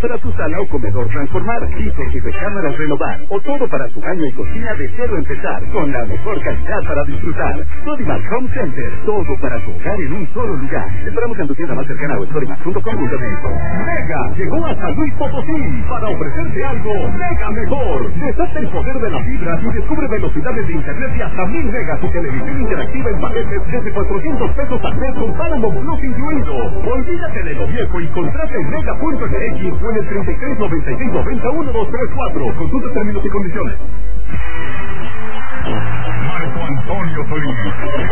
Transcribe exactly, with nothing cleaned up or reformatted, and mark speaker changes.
Speaker 1: para tu sala o comedor transformar, pisos y recámaras renovar, o todo para tu baño y cocina de cero empezar, con la mejor calidad para disfrutar. Sodimac Home Center, todo para tu hogar en un solo lugar. Te esperamos en tu tienda más cercana o sodimac punto com punto m x.
Speaker 2: Mega llegó a San Luis Potosí para ofrecerte algo mega mejor. Desata el poder de la fibra y descubre velocidades de internet de hasta mil megas y televisión interactiva en paquetes desde cuatrocientos pesos al mes con Paramount Plus incluido. Olvídate de lo viejo y contrata en mega punto m x o en el treinta y tres noventa y seis noventa uno dos tres cuatro. Consulta términos y condiciones. Marco Antonio Solís.